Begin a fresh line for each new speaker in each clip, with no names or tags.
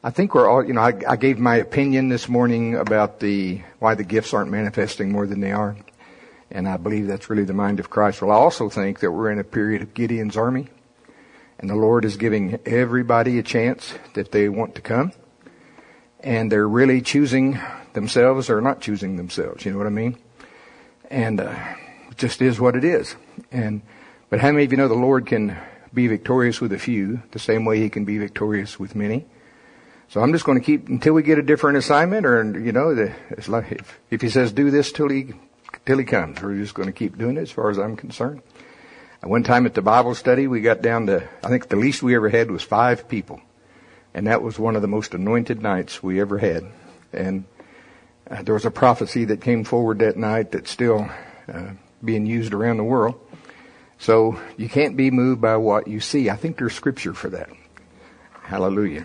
I think we're all, I gave my opinion this morning about why the gifts aren't manifesting more than they are. And I believe that's really the mind of Christ. Well, I also think that we're in a period of Gideon's army. And the Lord is giving everybody a chance if they want to come. And they're really choosing themselves or not choosing themselves. You know what I mean? And it just is what it is. But how many of you know the Lord can be victorious with a few the same way He can be victorious with many? So I'm just going to keep until we get a different assignment, or it's like if He says do this till He comes, we're just going to keep doing it as far as I'm concerned. One time at the Bible study, we got down to, I think the least we ever had was 5 people. And that was one of the most anointed nights we ever had. And there was a prophecy that came forward that night that's still being used around the world. So you can't be moved by what you see. I think there's scripture for that. Hallelujah.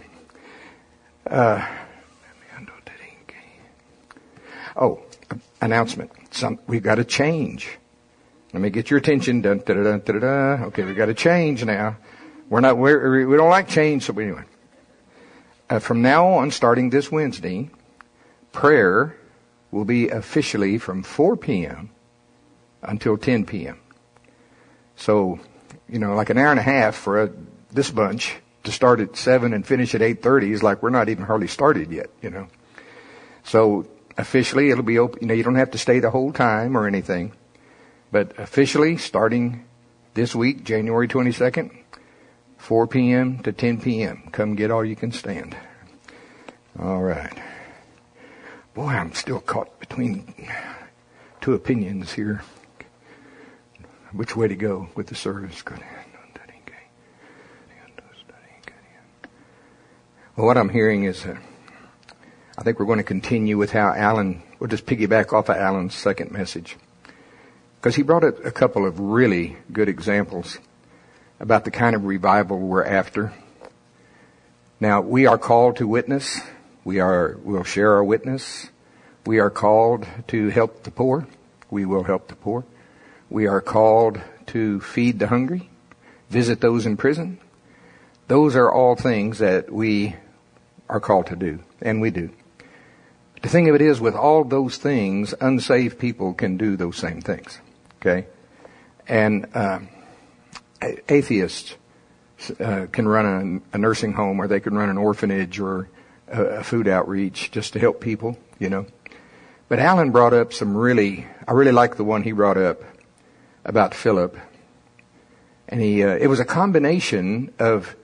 Announcement. We've got to change. Let me get your attention. Dun, da, da, da, da, da. Okay, we've got to change now. We don't like change, so anyway. From now on, starting this Wednesday, prayer will be officially from 4 p.m. until 10 p.m. So, like an hour and a half for this bunch to start at 7 and finish at 8:30 is like we're not even hardly started yet, So officially it'll be open. You don't have to stay the whole time or anything. But officially, starting this week, January 22nd, 4 p.m. to 10 p.m. Come get all you can stand. All right. Boy, I'm still caught between 2 opinions here. Which way to go with the service? Well, what I'm hearing is, I think we're going to continue with how we'll just piggyback off of Alan's second message. Because he brought a couple of really good examples about the kind of revival we're after. Now, we are called to witness. We'll share our witness. We are called to help the poor. We will help the poor. We are called to feed the hungry, visit those in prison. Those are all things that we are called to do, and we do. The thing of it is, with all those things, unsaved people can do those same things. Okay? And atheists can run a nursing home, or they can run an orphanage or a food outreach just to help people, But Alan brought up I really like the one he brought up about Philip. And it was a combination of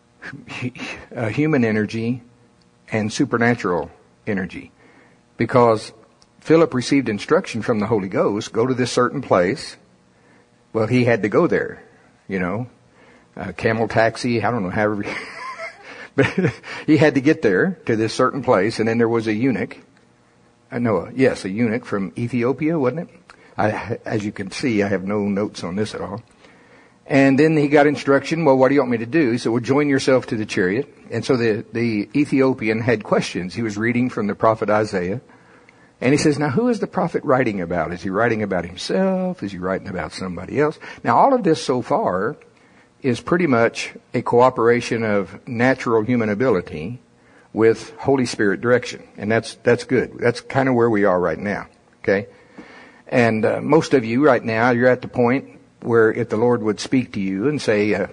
human energy and supernatural energy. Because Philip received instruction from the Holy Ghost, go to this certain place. Well, he had to go there, camel taxi, I don't know, however. But he had to get there to this certain place, and then there was a eunuch. A eunuch from Ethiopia, wasn't it? As you can see, I have no notes on this at all. And then he got instruction, well, what do you want me to do? He said, well, join yourself to the chariot. And so the Ethiopian had questions. He was reading from the prophet Isaiah. And he says, now who is the prophet writing about? Is he writing about himself? Is he writing about somebody else? Now all of this so far is pretty much a cooperation of natural human ability with Holy Spirit direction. And that's good. That's kind of where we are right now. Okay? And most of you right now, you're at the point where if the Lord would speak to you and say,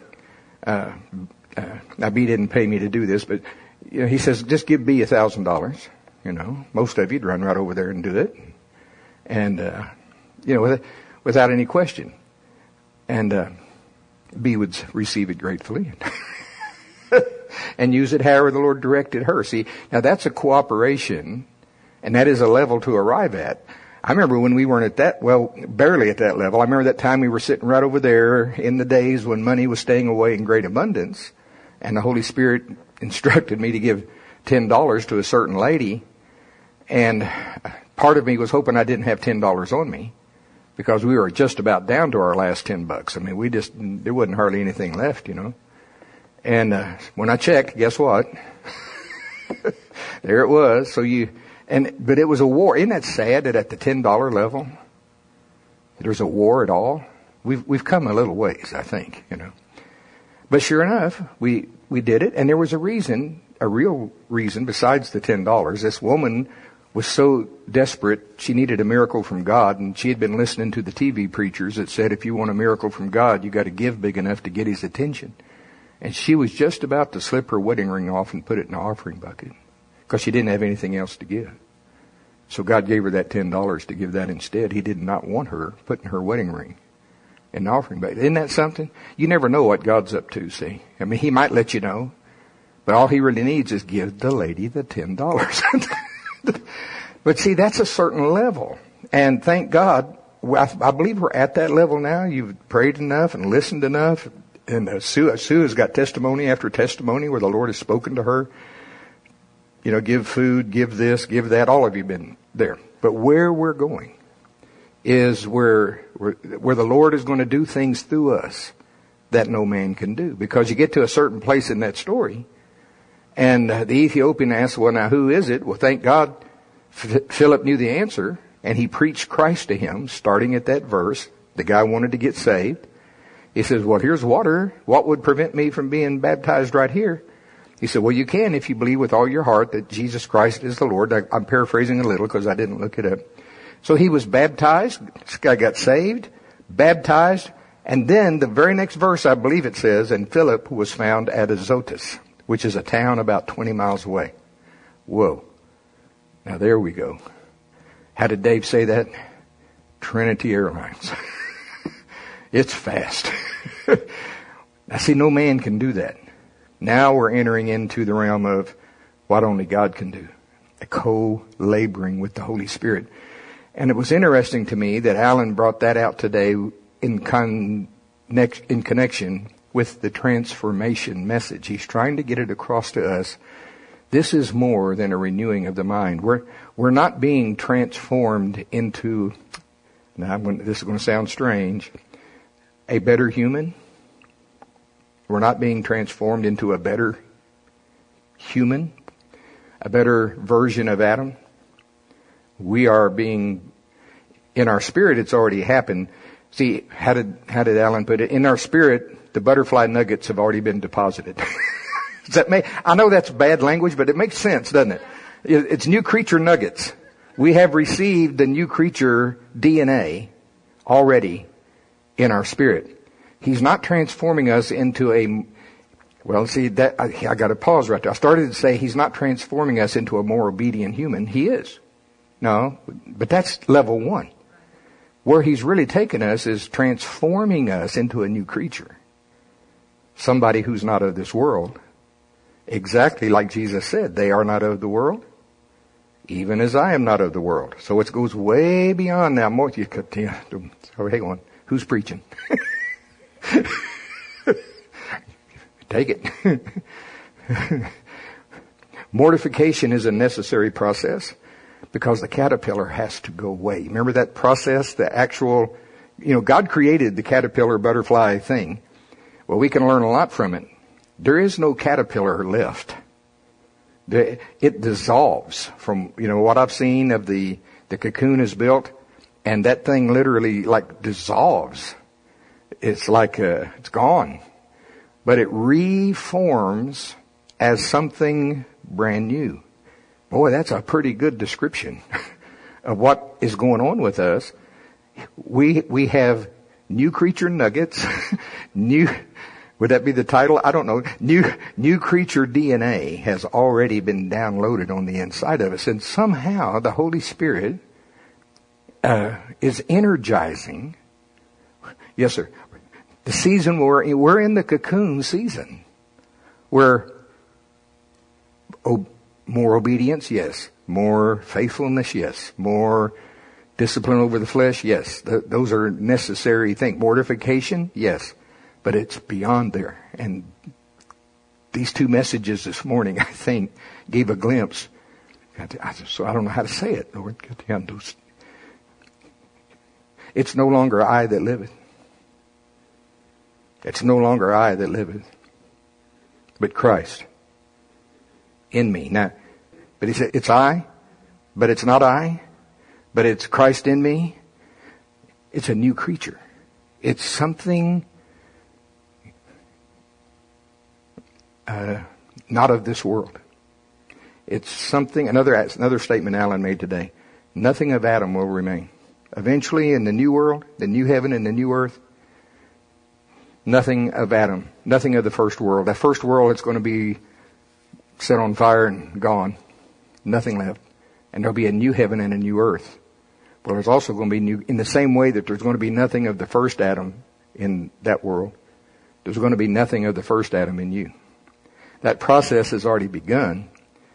now B didn't pay me to do this, but he says, just give B $1,000. Most of you'd run right over there and do it. And, without any question. And, B would receive it gratefully and use it however the Lord directed her. See, now that's a cooperation, and that is a level to arrive at. I remember when we weren't barely at that level. I remember that time we were sitting right over there in the days when money was staying away in great abundance, and the Holy Spirit instructed me to give $10 to a certain lady, and part of me was hoping I didn't have $10 on me, because we were just about down to our last $10. I mean, there wasn't hardly anything left, And when I checked, guess what? There it was. But it was a war. Isn't that sad that at the $10 level, there's a war at all? We've come a little ways, I think, But sure enough, we did it, and there was a reason a real reason besides the $10. This woman was so desperate, she needed a miracle from God, and she had been listening to the TV preachers that said, if you want a miracle from God, you got to give big enough to get his attention. And she was just about to slip her wedding ring off and put it in the offering bucket because she didn't have anything else to give. So God gave her that $10 to give that instead. He did not want her putting her wedding ring in the offering bucket. Isn't that something? You never know what God's up to, see. I mean, he might let you know, but all he really needs is give the lady the $10. But see, that's a certain level. And thank God, I believe we're at that level now. You've prayed enough and listened enough. And Sue has got testimony after testimony where the Lord has spoken to her. You know, give food, give this, give that. All of you have been there. But where we're going is where the Lord is going to do things through us that no man can do. Because you get to a certain place in that story, and the Ethiopian asks, well, now who is it? Well, thank God Philip knew the answer, and he preached Christ to him, starting at that verse. The guy wanted to get saved. He says, well, here's water. What would prevent me from being baptized right here? He said, well, you can if you believe with all your heart that Jesus Christ is the Lord. I'm paraphrasing a little because I didn't look it up. So he was baptized. This guy got saved, baptized, and then the very next verse, I believe it says, and Philip was found at Azotus, which is a town about 20 miles away. Whoa. Now there we go. How did Dave say that? Trinity Airlines. It's fast. Now see, no man can do that. Now we're entering into the realm of what only God can do. A co-laboring with the Holy Spirit. And it was interesting to me that Alan brought that out today in connection with the transformation message. He's trying to get it across to us. This is more than a renewing of the mind. We're not being transformed into, now this is going to sound strange, a better human. We're not being transformed into a better human, a better version of Adam. We are being, in our spirit, it's already happened. See, how did Alan put it? In our spirit, the butterfly nuggets have already been deposited. Does that make, I know that's bad language, but it makes sense, doesn't it? It's new creature nuggets. We have received the new creature DNA already in our spirit. He's not transforming us into a, well, see, that I got to pause right there. I started to say he's not transforming us into a more obedient human. He is. No, but that's level one. Where he's really taken us is transforming us into a new creature. Somebody who's not of this world. Exactly like Jesus said, they are not of the world, even as I am not of the world. So it goes way beyond now. More, you could, yeah, so hang on. Who's preaching? Take it. Mortification is a necessary process because the caterpillar has to go away. Remember that process, the actual, God created the caterpillar butterfly thing. Well, we can learn a lot from it. There is no caterpillar left. It dissolves from, what I've seen of the cocoon is built, and that thing literally dissolves. It's it's gone. But it reforms as something brand new. Boy, that's a pretty good description of what is going on with us. We have new creature nuggets, would that be the title? I don't know. New creature DNA has already been downloaded on the inside of us. And somehow the Holy Spirit is energizing. Yes, sir. The season we're in the cocoon season. Where more obedience, yes. More faithfulness, yes. More discipline over the flesh, yes. Those are necessary things. Mortification, yes. But it's beyond there. And these two messages this morning, I think, gave a glimpse. So I don't know how to say it, Lord. It's no longer I that liveth. It's no longer I that liveth, but Christ in me. Now, but he said, it's I, but it's not I, but it's Christ in me. It's a new creature. It's something not of this world. It's something, another statement Alan made today. Nothing of Adam will remain. Eventually in the new world, the new heaven and the new earth, nothing of Adam, nothing of the first world. That first world, it's going to be set on fire and gone. Nothing left. And there'll be a new heaven and a new earth. Well, there's also going to be new, in the same way that there's going to be nothing of the first Adam in that world, there's going to be nothing of the first Adam in you. That process has already begun,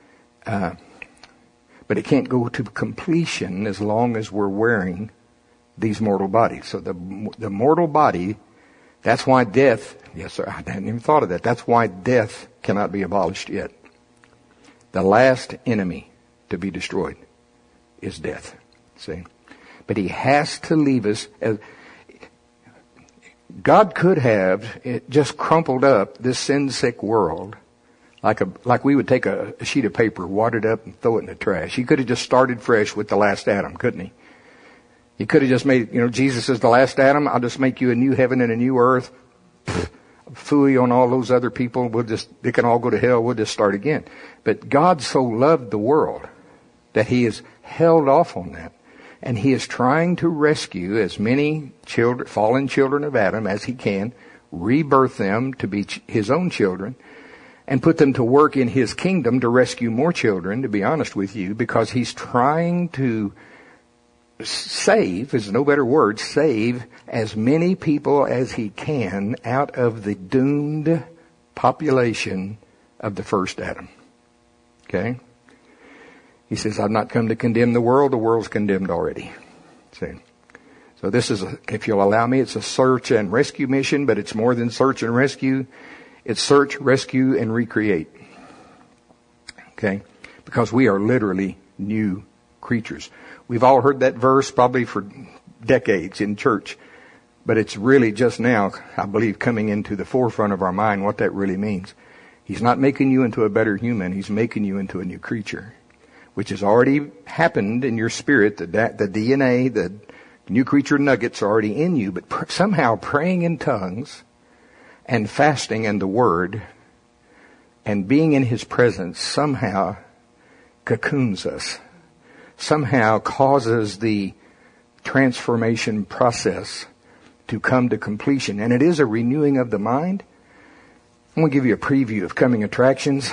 but it can't go to completion as long as we're wearing these mortal bodies. So the mortal body, that's why death, yes sir, I hadn't even thought of that. That's why death cannot be abolished yet. The last enemy to be destroyed is death. See? But he has to leave us. God could have just crumpled up this sin-sick world like we would take a sheet of paper, wad it up, and throw it in the trash. He could have just started fresh with the last Adam, couldn't he? He could have just made, Jesus is the last Adam. I'll just make you a new heaven and a new earth. Phooey on all those other people. They can all go to hell. We'll just start again. But God so loved the world that he has held off on that. And he is trying to rescue as many fallen children of Adam as he can, rebirth them to be his own children, and put them to work in his kingdom to rescue more children, to be honest with you, because he's trying to save, is no better word, save as many people as he can out of the doomed population of the first Adam. Okay? He says, I've not come to condemn the world's condemned already. See? So this is, if you'll allow me, it's a search and rescue mission, but it's more than search and rescue. It's search, rescue, and recreate. Okay? Because we are literally new creatures. We've all heard that verse probably for decades in church, but it's really just now, I believe, coming into the forefront of our mind what that really means. He's not making you into a better human. He's making you into a new creature, which has already happened in your spirit. The DNA, the new creature nuggets are already in you, but somehow praying in tongues and fasting and the Word and being in His presence somehow cocoons us, somehow causes the transformation process to come to completion. And it is a renewing of the mind. I'm going to give you a preview of coming attractions.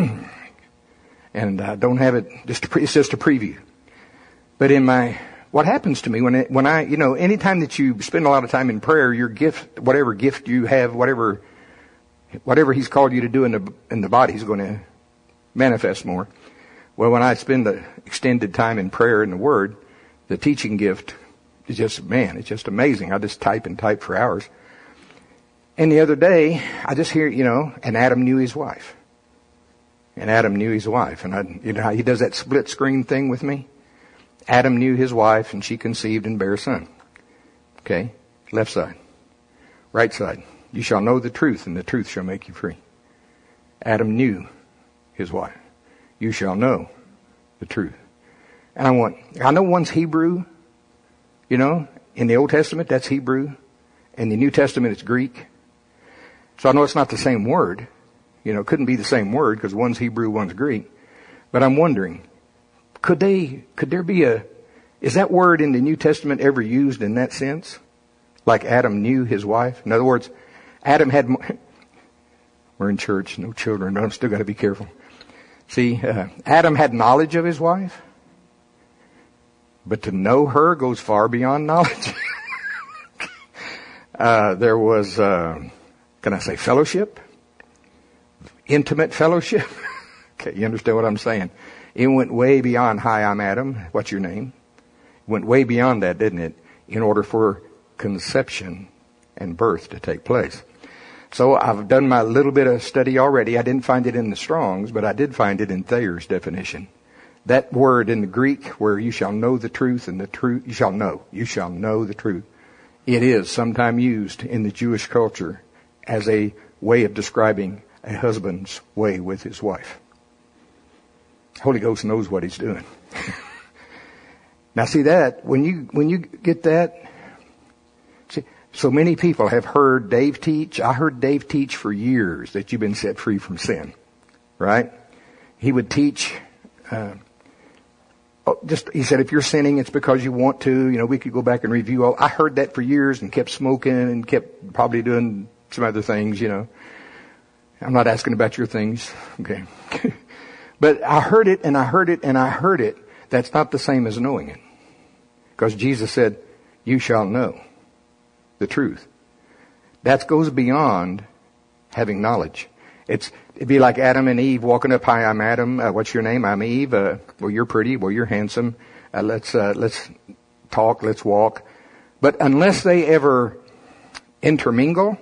And don't have it, it's just a preview. But what happens to me when I, anytime that you spend a lot of time in prayer, your gift, whatever gift you have, whatever He's called you to do in the body is going to manifest more. Well, when I spend the extended time in prayer and the Word, the teaching gift is just, it's just amazing. I just type and type for hours. And the other day, I just hear, and Adam knew his wife. And Adam knew his wife. And you know how he does that split screen thing with me? Adam knew his wife, and she conceived and bare a son. Okay? Left side. Right side. You shall know the truth, and the truth shall make you free. Adam knew his wife. You shall know the truth. And I know one's Hebrew. In the Old Testament, that's Hebrew. In the New Testament, it's Greek. So I know it's not the same word. It couldn't be the same word because one's Hebrew, one's Greek. But I'm wondering, could there be is that word in the New Testament ever used in that sense? Like Adam knew his wife? In other words, Adam had, we're in church, no children, but I'm still got to be careful. See, Adam had knowledge of his wife, but to know her goes far beyond knowledge. There was, can I say fellowship? Intimate fellowship. Okay, you understand what I'm saying? It went way beyond, hi, I'm Adam. What's your name? It went way beyond that, didn't it? In order for conception and birth to take place. So I've done my little bit of study already. I didn't find it in the Strong's, but I did find it in Thayer's definition. That word in the Greek where you shall know the truth and the truth, you shall know the truth. It is sometime used in the Jewish culture as a way of describing a husband's way with his wife. Holy Ghost knows what He's doing. Now see that, when you get that, see, so many people have heard Dave teach. I heard Dave teach for years that you've been set free from sin. Right? he would teach, he said, if you're sinning, it's because you want to. We could go back and review all. I heard that for years and kept smoking and kept probably doing some other things, I'm not asking about your things. Okay. But I heard it and I heard it and I heard it. That's not the same as knowing it. Because Jesus said, you shall know the truth. That goes beyond having knowledge. It'd be like Adam and Eve walking up. Hi, I'm Adam. What's your name? I'm Eve. Well, you're pretty. Well, you're handsome. Let's talk. Let's walk. But unless they ever intermingle,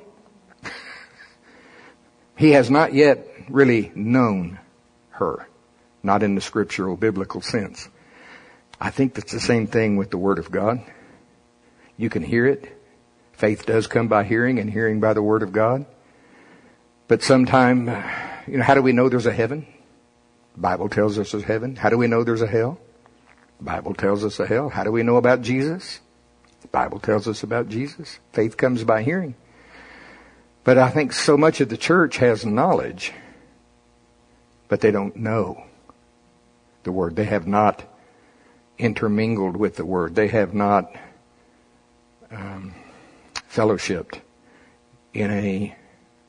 he has not yet really known her. Not in the scriptural, biblical sense. I think that's the same thing with the Word of God. You can hear it. Faith does come by hearing, and hearing by the Word of God. But sometime, how do we know there's a heaven? The Bible tells us there's heaven. How do we know there's a hell? The Bible tells us a hell. How do we know about Jesus? The Bible tells us about Jesus. Faith comes by hearing. But I think so much of the church has knowledge, but they don't know the Word. They have not intermingled with the Word. They have not fellowshipped in a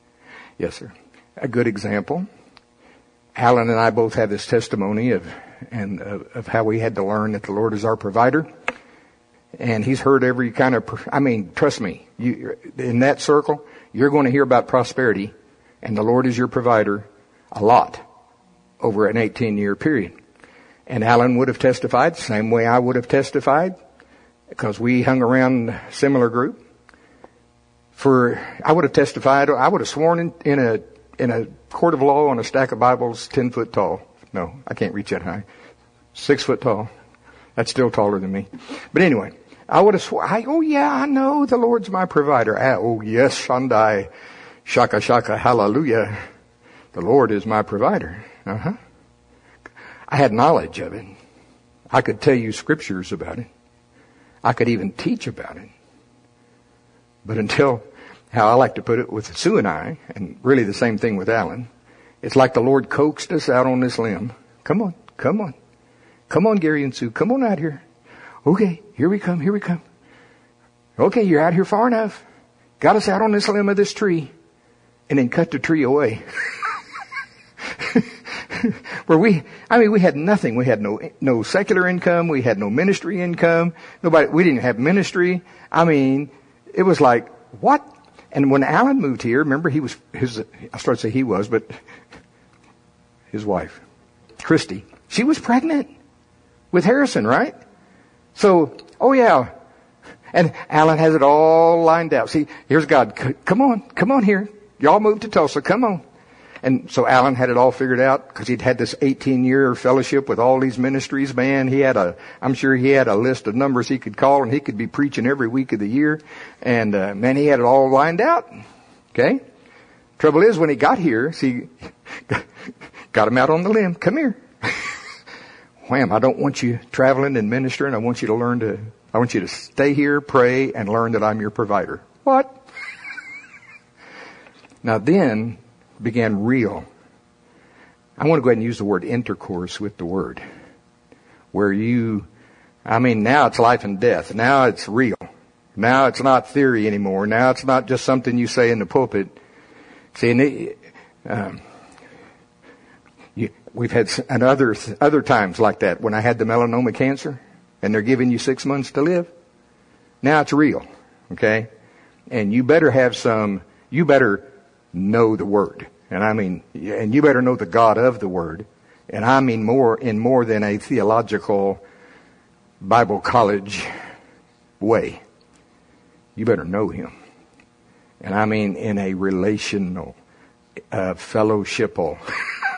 good example. Alan and I both have this testimony of how we had to learn that the Lord is our provider. And he's heard every kind of, trust me, in that circle, you're going to hear about prosperity and the Lord is your provider a lot over an 18-year period. And Alan would have testified the same way I would have testified, because we hung around a similar group. I would have testified, I would have sworn in a court of law on a stack of Bibles 10 foot tall. No, I can't reach that high. 6 foot tall. That's still taller than me. But anyway, I would have sworn, I know the Lord's my provider. Oh yes, Shandai, Shaka Shaka, hallelujah. The Lord is my provider. I had knowledge of it. I could tell you scriptures about it. I could even teach about it. But until, how I like to put it with Sue and I, and really the same thing with Alan, it's like the Lord coaxed us out on this limb. Come on. Come on, Gary and Sue. Come on out here. Okay, here we come. Okay, you're out here far enough. Got us out on this limb of this tree. And then cut the tree away. Where we had nothing. We had no secular income. We had no ministry income. We didn't have ministry. It was like, what? And when Alan moved here, remember I started to say he was, but his wife, Christy, she was pregnant with Harrison, right? So, and Alan has it all lined out. See, here's God. Come on here. Y'all moved to Tulsa. Come on. And so Alan had it all figured out because he'd had this 18-year fellowship with all these ministries. Man, I'm sure he had a list of numbers he could call, and he could be preaching every week of the year. And, man, he had it all lined out. Okay? Trouble is, when he got here, got him out on the limb. Come here. Wham, I don't want you traveling and ministering. I want you to stay here, pray, and learn that I'm your provider. What? Now then began real. I want to go ahead and use the word intercourse with the Word. Where now it's life and death. Now it's real. Now it's not theory anymore. Now it's not just something you say in the pulpit. See, we've had other times like that when I had the melanoma cancer and they're giving you 6 months to live. Now it's real. Okay? And you better know the Word. And you better know the God of the Word. And I mean more than a theological Bible college way. You better know Him. And I mean in a relational, fellowshipal,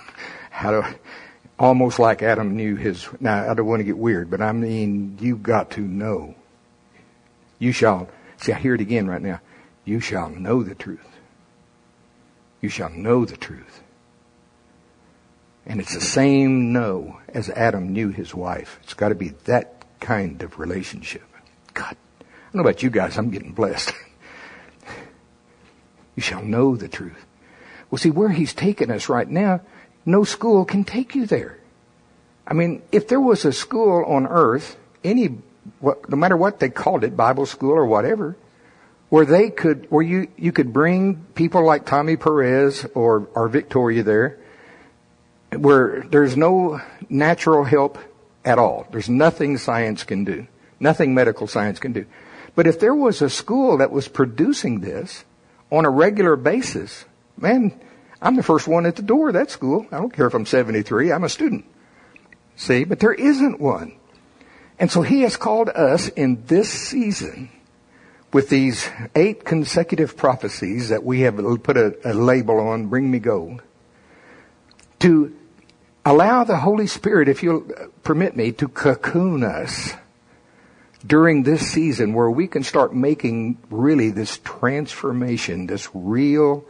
almost like Adam knew now I don't want to get weird, but you've got to know. I hear it again right now. You shall know the truth. You shall know the truth. And it's the same know as Adam knew his wife. It's got to be that kind of relationship. God, I don't know about you guys, I'm getting blessed. You shall know the truth. Well, see, where He's taken us right now no school can take you there. I mean, if there was a school on earth, no matter what they called it, Bible school or whatever, where you could bring people like Tommy Perez or Victoria there, where there's no natural help at all. There's nothing science can do. Nothing medical science can do. But if there was a school that was producing this on a regular basis, man, I'm the first one at the door of that school. I don't care if I'm 73. I'm a student. See, but there isn't one. And so he has called us in this season with these 8 consecutive prophecies that we have put a label on, Bring Me Gold, to allow the Holy Spirit, if you'll permit me, to cocoon us during this season where we can start making really this transformation, this real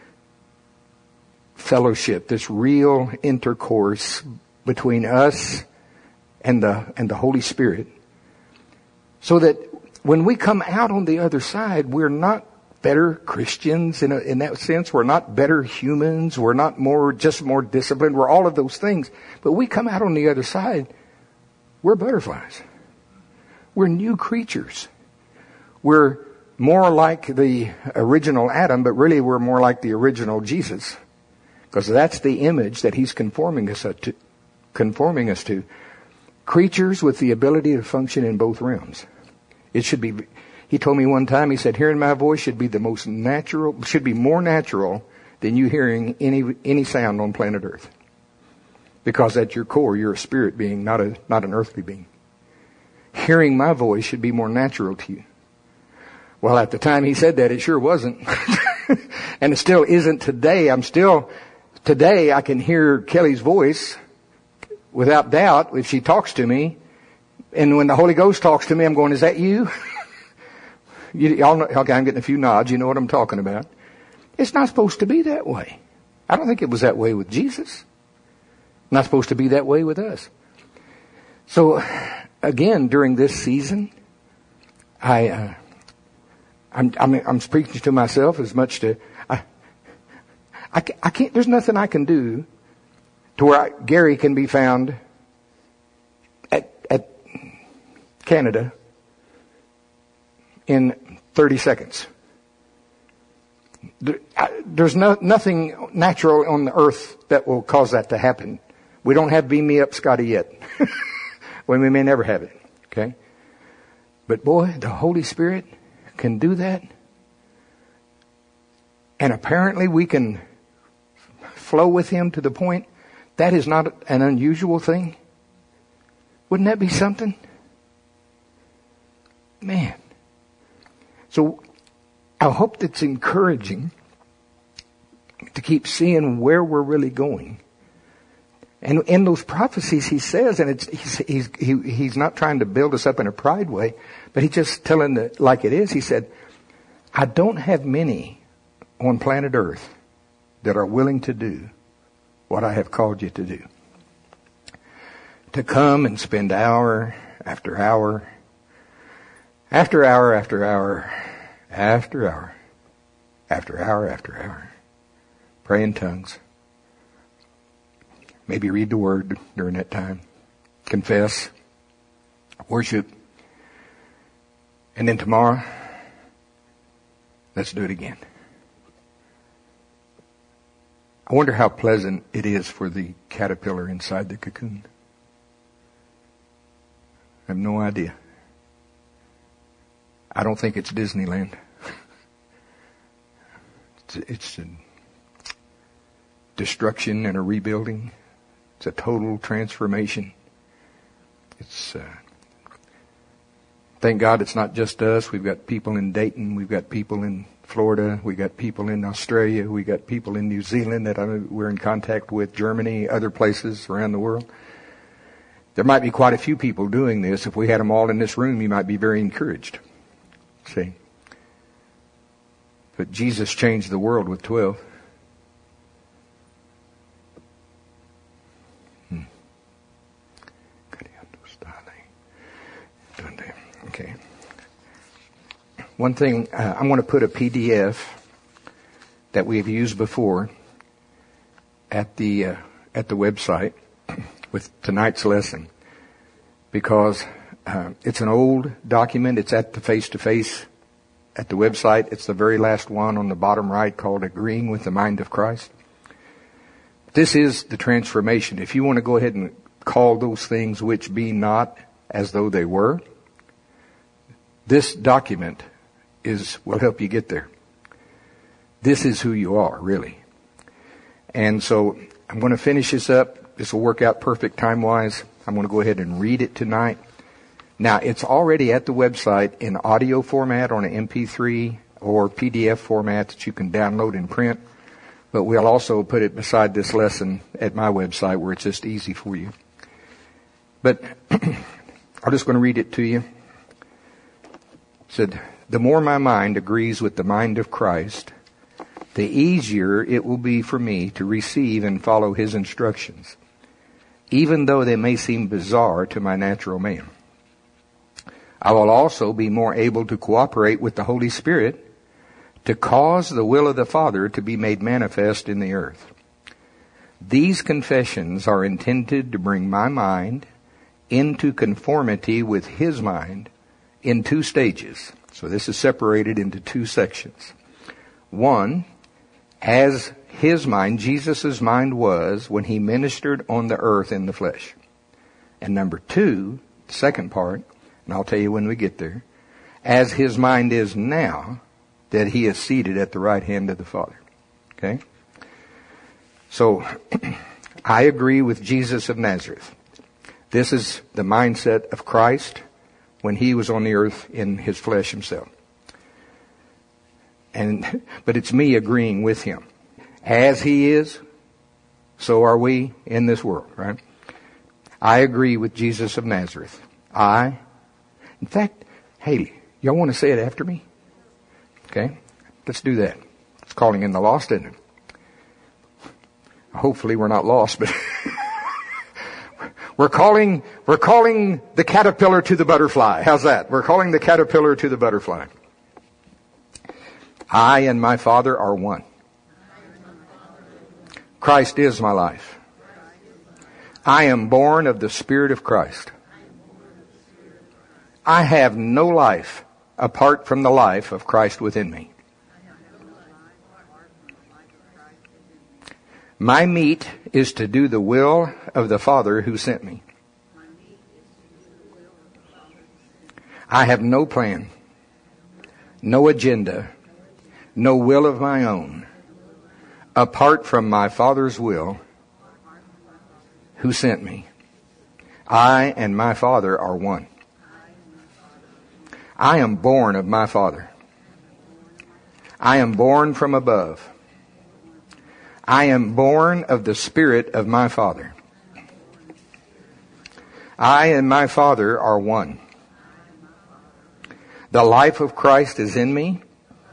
fellowship, this real intercourse between us and the Holy Spirit, so that when we come out on the other side, we're not better Christians in that sense. We're not better humans. We're not more disciplined. We're all of those things. But we come out on the other side, we're butterflies. We're new creatures. We're more like the original Adam, but really we're more like the original Jesus. Because that's the image that he's conforming us to. Creatures with the ability to function in both realms. It should be, he told me one time, he said, hearing my voice should be more natural than you hearing any sound on planet Earth. Because at your core, you're a spirit being, not an earthly being. Hearing my voice should be more natural to you. Well, at the time he said that, it sure wasn't. And it still isn't today. Today I can hear Kelly's voice without doubt if she talks to me. And when the Holy Ghost talks to me, I'm going, is that you? Y'all know, okay, I'm getting a few nods. You know what I'm talking about. It's not supposed to be that way. I don't think it was that way with Jesus. Not supposed to be that way with us. So, again, during this season, I'm speaking to myself as much to, I can't, there's nothing I can do to where Gary can be found at Canada in 30 seconds. There's nothing natural on the earth that will cause that to happen. We don't have Beam Me Up Scotty yet. Well, we may never have it. Okay? But boy, the Holy Spirit can do that. And apparently we can flow with him to the point that is not an unusual thing. Wouldn't that be something? Man. So I hope that's encouraging to keep seeing where we're really going. And in those prophecies he says, and he's not trying to build us up in a pride way, but he's just telling it like it is. He said, I don't have many on planet Earth that are willing to do what I have called you to do. To come and spend hour after hour, after hour after hour, after hour, after hour after hour, pray in tongues. Maybe read the Word during that time. Confess. Worship. And then tomorrow, let's do it again. I wonder how pleasant it is for the caterpillar inside the cocoon. I have no idea. I don't think it's Disneyland. It's a destruction and a rebuilding. It's a total transformation. Thank God it's not just us. We've got people in Dayton. We've got people in Florida. We've got people in Australia. We've got people in New Zealand that we're in contact with, Germany, other places around the world. There might be quite a few people doing this. If we had them all in this room, you might be very encouraged. See? But Jesus changed the world with 12. Okay. One thing, I'm going to put a PDF that we've used before at the at the website with tonight's lesson because it's an old document. It's at the face-to-face at the website. It's the very last one on the bottom right called Agreeing with the Mind of Christ. This is the transformation. If you want to go ahead and call those things which be not as though they were, this document will help you get there. This is who you are, really. And so I'm going to finish this up. This will work out perfect time-wise. I'm going to go ahead and read it tonight. Now, it's already at the website in audio format on an MP3 or PDF format that you can download and print. But we'll also put it beside this lesson at my website where it's just easy for you. But I'm just going to read it to you. It said, "The more my mind agrees with the mind of Christ, the easier it will be for me to receive and follow His instructions, even though they may seem bizarre to my natural man. I will also be more able to cooperate with the Holy Spirit to cause the will of the Father to be made manifest in the earth. These confessions are intended to bring my mind into conformity with His mind in two stages." So this is separated into two sections. One, as His mind, Jesus' mind was when He ministered on the earth in the flesh. And number two, the second part, and I'll tell you when we get there, as His mind is now that He is seated at the right hand of the Father. Okay? So, I agree with Jesus of Nazareth. This is the mindset of Christ when He was on the earth in His flesh Himself. But it's me agreeing with Him. As He is, so are we in this world, right? I agree with Jesus of Nazareth. In fact, Haley, y'all want to say it after me? Okay, let's do that. It's calling in the lost, isn't it? Hopefully we're not lost, but we're calling the caterpillar to the butterfly. How's that? We're calling the caterpillar to the butterfly. I and my Father are one. Christ is my life. I am born of the Spirit of Christ. I have no life apart from the life of Christ within me. My meat is to do the will of the Father who sent me. I have no plan, no agenda, no will of my own, apart from my Father's will who sent me. I and my Father are one. I am born of my Father. I am born from above. I am born of the Spirit of my Father. I and my Father are one. The life of Christ is in me.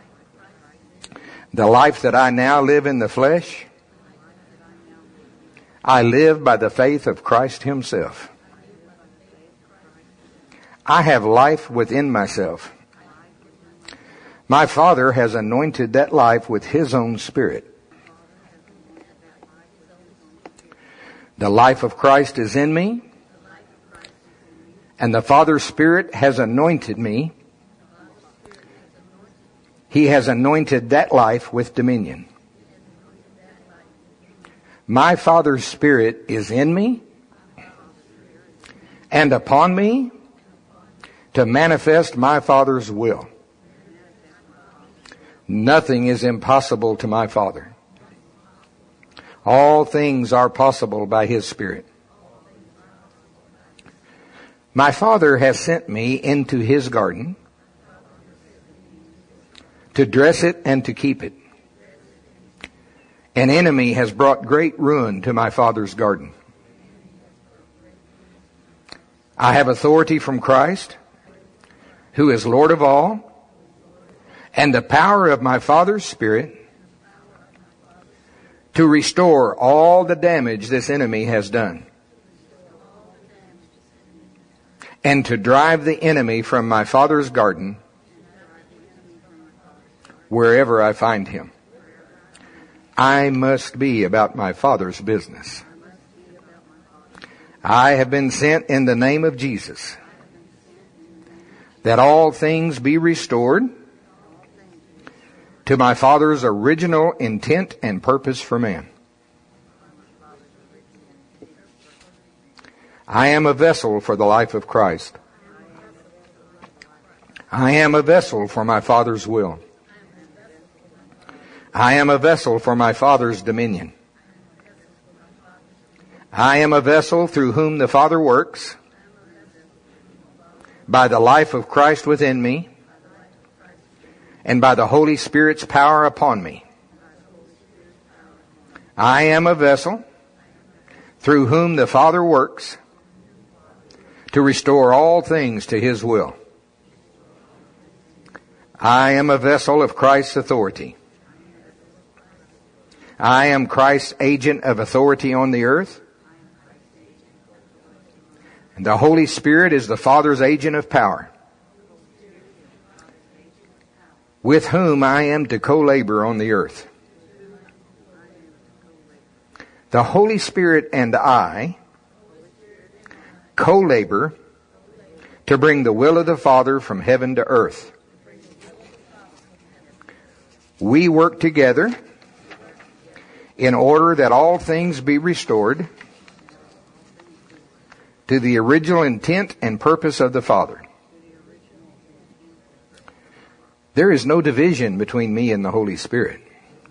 The life that I now live in the flesh, I live by the faith of Christ Himself. I have life within myself. My Father has anointed that life with His own Spirit. The life of Christ is in me, and the Father's Spirit has anointed me. He has anointed that life with dominion. My Father's Spirit is in me and upon me to manifest my Father's will. Nothing is impossible to my Father. All things are possible by His Spirit. My Father has sent me into His garden to dress it and to keep it. An enemy has brought great ruin to my Father's garden. I have authority from Christ, who is Lord of all, and the power of my Father's Spirit to restore all the damage this enemy has done, and to drive the enemy from my Father's garden wherever I find him. I must be about my Father's business. I have been sent in the name of Jesus, that all things be restored to my Father's original intent and purpose for man. I am a vessel for the life of Christ. I am a vessel for my Father's will. I am a vessel for my Father's dominion. I am a vessel through whom the Father works by the life of Christ within me and by the Holy Spirit's power upon me. I am a vessel through whom the Father works to restore all things to His will. I am a vessel of Christ's authority. I am Christ's agent of authority on the earth. And the Holy Spirit is the Father's agent of power, with whom I am to co-labor on the earth. The Holy Spirit and I co-labor to bring the will of the Father from heaven to earth. We work together in order that all things be restored to the original intent and purpose of the Father. There is no division between me and the Holy Spirit.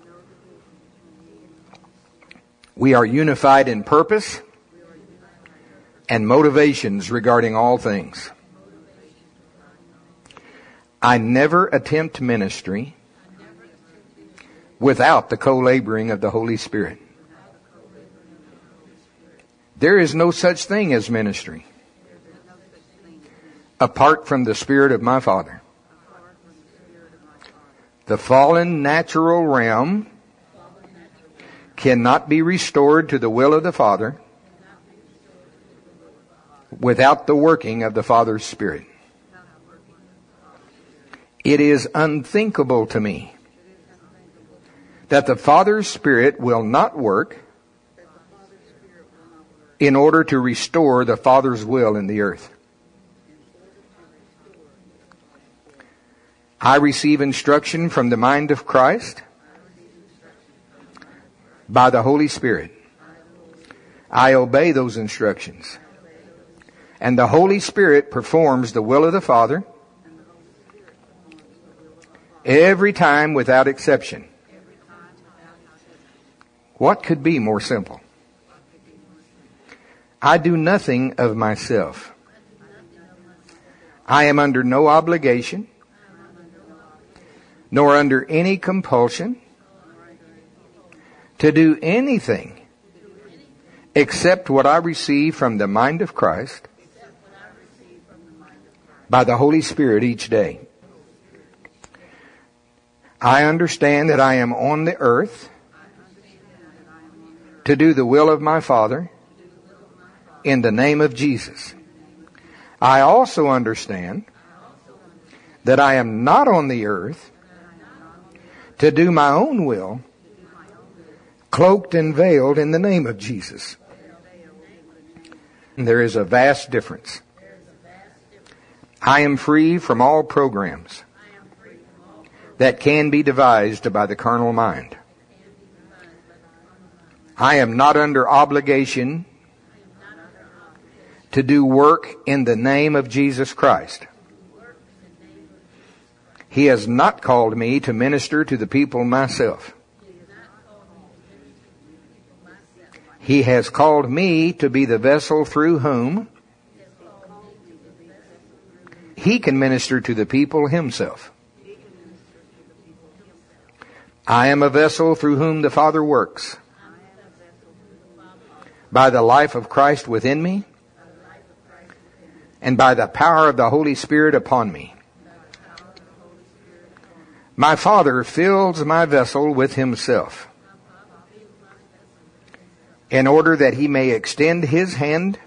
We are unified in purpose and motivations regarding all things. I never attempt ministry without the co-laboring of the Holy Spirit. There is no such thing as ministry apart from the Spirit of my Father. The fallen natural realm cannot be restored to the will of the Father without the working of the Father's Spirit. It is unthinkable to me that the Father's Spirit will not work in order to restore the Father's will in the earth. I receive instruction from the mind of Christ by the Holy Spirit. I obey those instructions. And the Holy Spirit performs the will of the Father every time without exception. What could be more simple? I do nothing of myself. I am under no obligation, nor under any compulsion to do anything except what I receive from the mind of Christ by the Holy Spirit each day. I understand that I am on the earth to do the will of my Father in the name of Jesus. I also understand that I am not on the earth to do my own will, cloaked and veiled in the name of Jesus. There is a vast difference. I am free from all programs that can be devised by the carnal mind. I am not under obligation to do work in the name of Jesus Christ. He has not called me to minister to the people myself. He has called me to be the vessel through whom He can minister to the people Himself. I am a vessel through whom the Father works by the life of Christ within me and by the power of the Holy Spirit upon me. My Father fills my vessel with Himself in order that He may extend His hand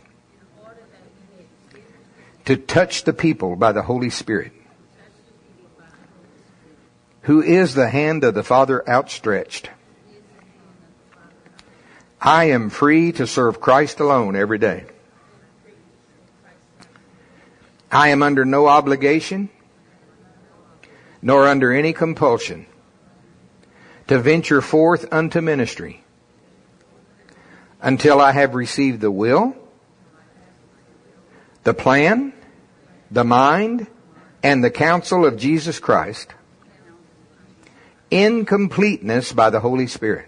to touch the people by the Holy Spirit, who is the hand of the Father outstretched. I am free to serve Christ alone every day. I am under no obligation, nor under any compulsion, to venture forth unto ministry until I have received the will, the plan, the mind, and the counsel of Jesus Christ in completeness by the Holy Spirit.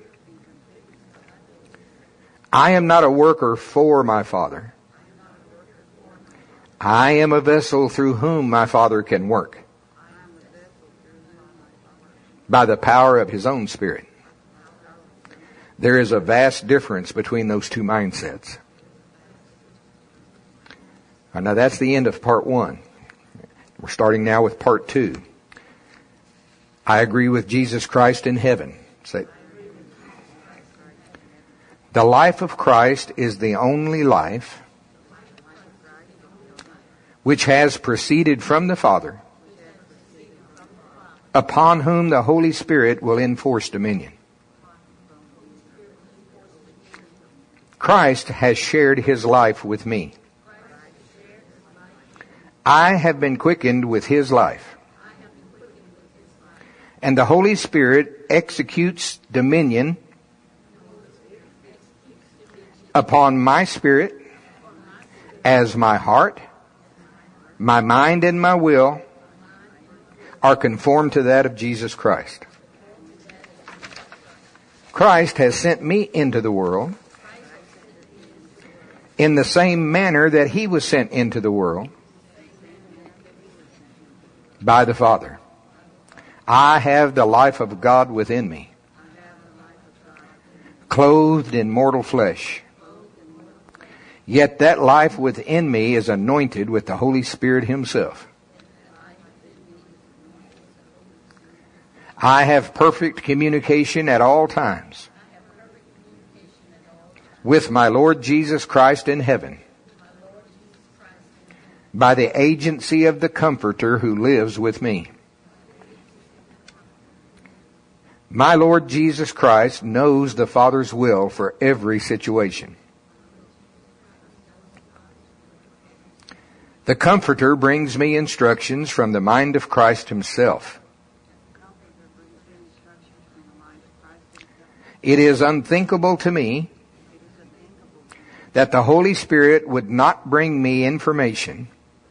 I am not a worker for my Father. I am a vessel through whom my Father can work by the power of His own Spirit. There is a vast difference between those two mindsets. Now that's the end of part 1. We're starting now with part 2. I agree with Jesus Christ in heaven. Say, the life of Christ is the only life which has proceeded from the Father, upon whom the Holy Spirit will enforce dominion. Christ has shared His life with me. I have been quickened with His life. And the Holy Spirit executes dominion upon my spirit as my heart, my mind, and my will are conformed to that of Jesus Christ. Christ has sent me into the world in the same manner that He was sent into the world by the Father. I have the life of God within me, clothed in mortal flesh. Yet that life within me is anointed with the Holy Spirit Himself. I have perfect communication at all times with my Lord Jesus Christ in heaven by the agency of the Comforter who lives with me. My Lord Jesus Christ knows the Father's will for every situation. The Comforter brings me instructions from the mind of Christ Himself. It is unthinkable to me that the Holy Spirit would not bring me information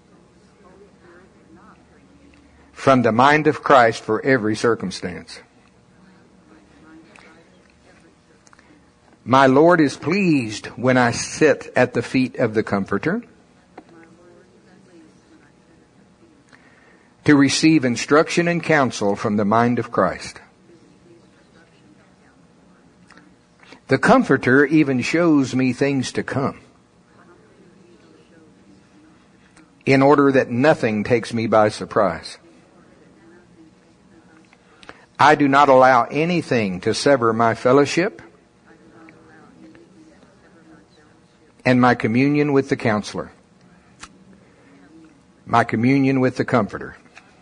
from the mind of Christ for every circumstance. My Lord is pleased when I sit at the feet of the Comforter to receive instruction and counsel from the mind of Christ. The Comforter even shows me things to come, in order that nothing takes me by surprise. I do not allow anything to sever my fellowship and my communion with the Counselor, my communion with the Comforter.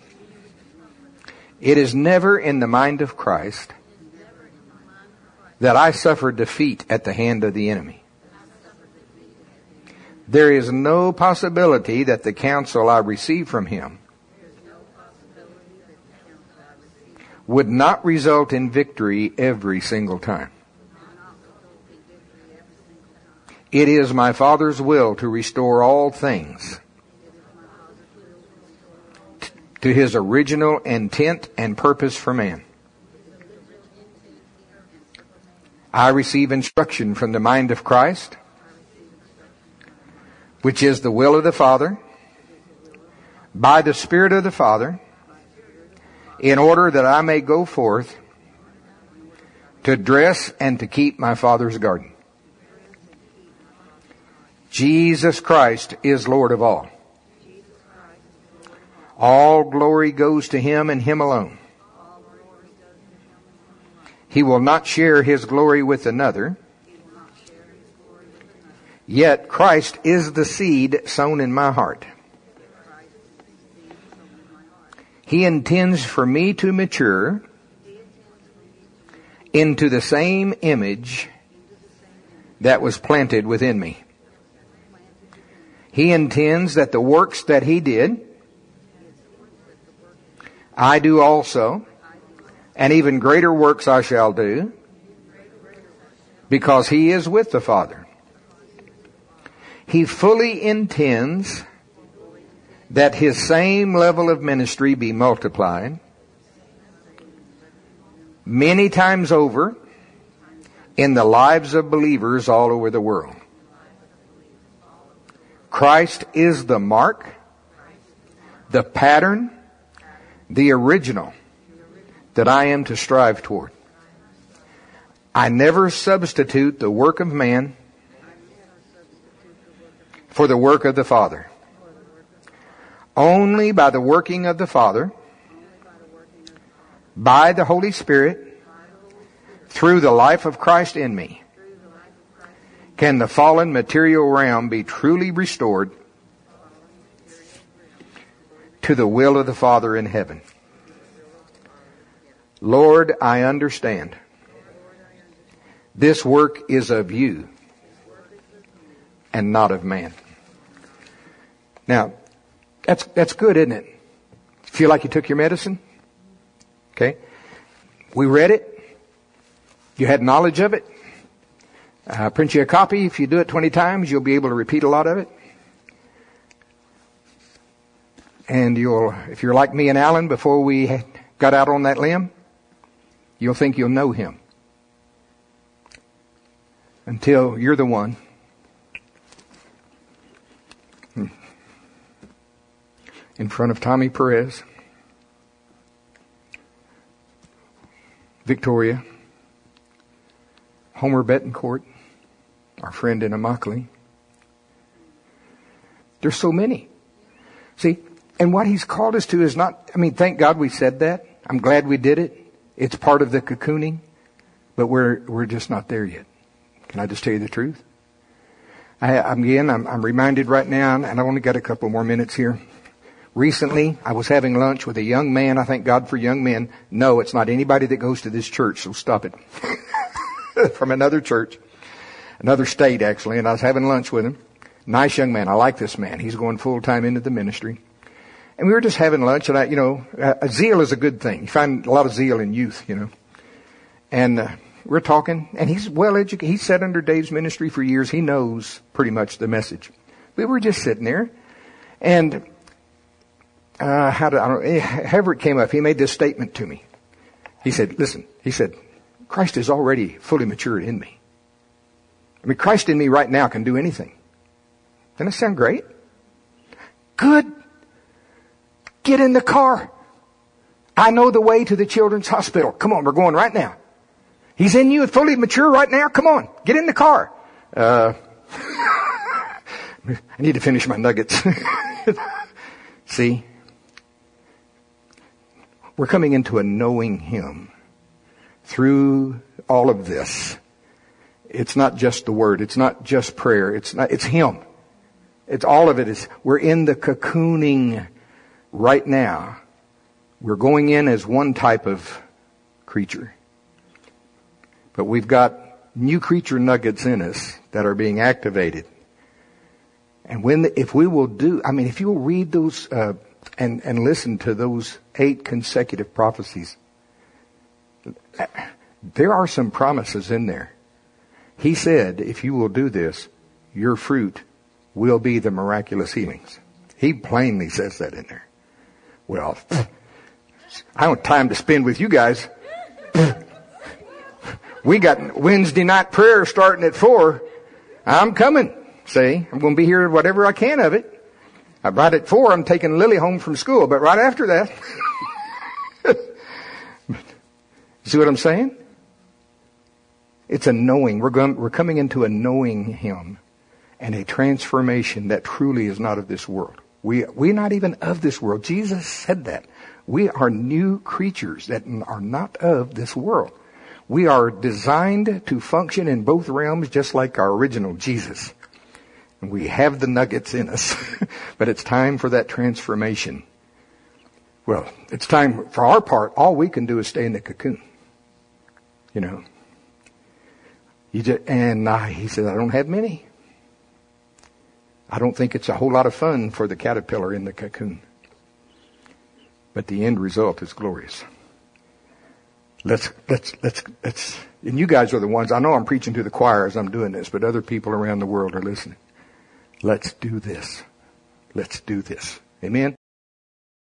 It is never in the mind of Christ that I suffer defeat at the hand of the enemy. There is no possibility that the counsel I receive from Him would not result in victory every single time. It is my Father's will to restore all things to His original intent and purpose for man. I receive instruction from the mind of Christ, which is the will of the Father, by the Spirit of the Father, in order that I may go forth to dress and to keep my Father's garden. Jesus Christ is Lord of all. All glory goes to Him and Him alone. He will not share His glory with another. Yet Christ is the seed sown in my heart. He intends for me to mature into the same image that was planted within me. He intends that the works that He did, I do also, and even greater works I shall do, because He is with the Father. He fully intends that His same level of ministry be multiplied many times over in the lives of believers all over the world. Christ is the mark, the pattern, the original that I am to strive toward. I never substitute the work of man for the work of the Father. Only by the working of the Father, by the Holy Spirit, through the life of Christ in me, can the fallen material realm be truly restored to the will of the Father in heaven. Lord, I understand. This work is of you and not of man. Now, that's good, isn't it? Feel like you took your medicine? Okay. We read it. You had knowledge of it. Print you a copy. If you do it 20 times, you'll be able to repeat a lot of it. And if you're like me and Alan, before we got out on that limb, you'll think you'll know Him. Until you're the one. In front of Tommy Perez, Victoria, Homer Betancourt, our friend in Immokalee. There's so many. See, and what He's called us to is not, thank God we said that. I'm glad we did it. It's part of the cocooning, but we're just not there yet. Can I just tell you the truth? I'm reminded right now, and I only got a couple more minutes here. Recently, I was having lunch with a young man. I thank God for young men. No, it's not anybody that goes to this church, so stop it. From another church, another state actually, and I was having lunch with him. Nice young man. I like this man. He's going full time into the ministry. And we were just having lunch, and zeal is a good thing. You find a lot of zeal in youth, And we're talking, and he's well educated. He's sat under Dave's ministry for years. He knows pretty much the message. We were just sitting there, and however it came up, he made this statement to me. He said, listen, Christ is already fully matured in me. Christ in me right now can do anything. Doesn't that sound great? Good. Get in the car. I know the way to the children's hospital. Come on, we're going right now. He's in you, fully mature right now. Come on, get in the car. I need to finish my nuggets. See? We're coming into a knowing Him through all of this. It's not just the Word. It's not just prayer. It's Him. It's all of it. We're in the cocooning right now. We're going in as one type of creature. But we've got new creature nuggets in us that are being activated. And if we will if you will read those, and listen to those 8 consecutive prophecies, there are some promises in there. He said, if you will do this, your fruit will be the miraculous healings. He plainly says that in there. Well, I don't have time to spend with you guys. We got Wednesday night prayer starting at 4. I'm coming. See, I'm going to be here whatever I can of it. Right at 4, I'm taking Lily home from school, but right after that. See what I'm saying? It's a knowing. We're coming into a knowing Him and a transformation that truly is not of this world. We're not even of this world. Jesus said that. We are new creatures that are not of this world. We are designed to function in both realms just like our original Jesus. And we have the nuggets in us. But it's time for that transformation. Well, it's time for our part. All we can do is stay in the cocoon. He said, I don't have many. I don't think it's a whole lot of fun for the caterpillar in the cocoon. But the end result is glorious. Let's, and you guys are the ones, I know I'm preaching to the choir as I'm doing this, but other people around the world are listening. Let's do this. Let's do this. Amen?